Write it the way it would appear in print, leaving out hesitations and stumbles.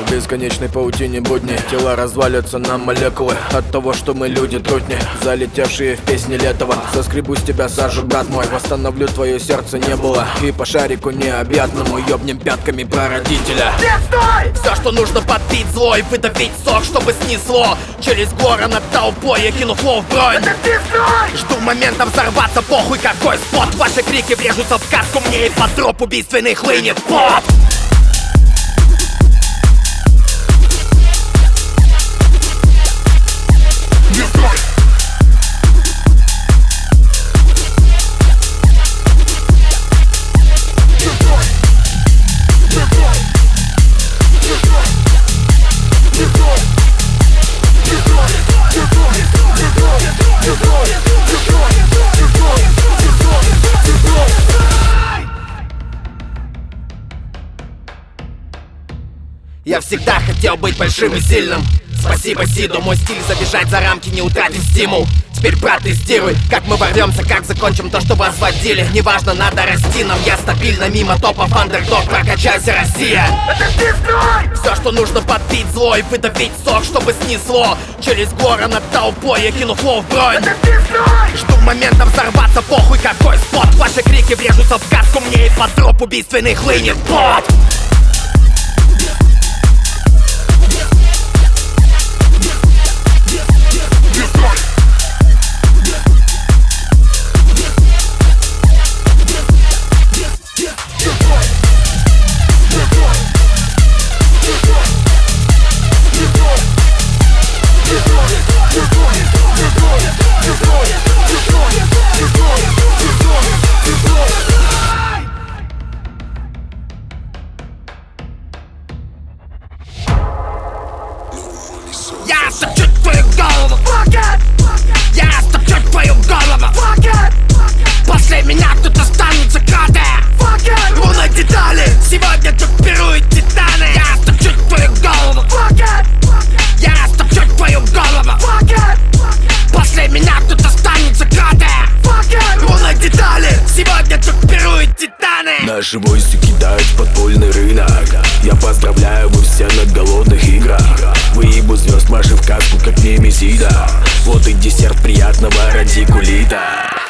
В бесконечной паутине будни тела развалятся на молекулы от того, что мы люди трутни, залетевшие в песни Летова. Соскребу с тебя сажу, брат мой, восстановлю твое сердце не было. И по шарику необъятному ёбнем пятками прародителя. Все, что нужно подпить злой, выдавить сок, чтобы снесло через горы над толпой, я кину флоу в бронь. Жду момента взорваться, похуй какой спот. Ваши крики врежутся в каску, мне и под троп убийственный хлынет пот. Я всегда хотел быть большим и сильным. Спасибо, Сиду, мой стиль забежать за рамки, не утратив стимул. Теперь, брат, тестируй, как мы ворвемся, как закончим то, что возводили. Неважно, надо расти нам, я стабильно мимо топов, андердог, прокачайся, Россия. Все, что нужно подпить злой, выдавить сок, чтобы снесло через горы над толпой, я кину флоу в бронь. Жду момента взорваться, похуй какой спот. Ваши крики врежутся в каску, мне и под троп убийственный хлынет пот. Я стопчу твою голову, я стопчу твою голову. После меня тут останутся краты, лунные детали, сегодня тут пируют титаны. Я стопчу твою голову, я стопчу твою голову. После меня тут останутся краты, лунные детали, сегодня тут пируют титаны. Наши войсы кидают в подпольный рынок. Я поздравляю, вы все на голодных играх. Выебу звезд, маши в каску, как немезида. Вот и десерт приятного радикулита.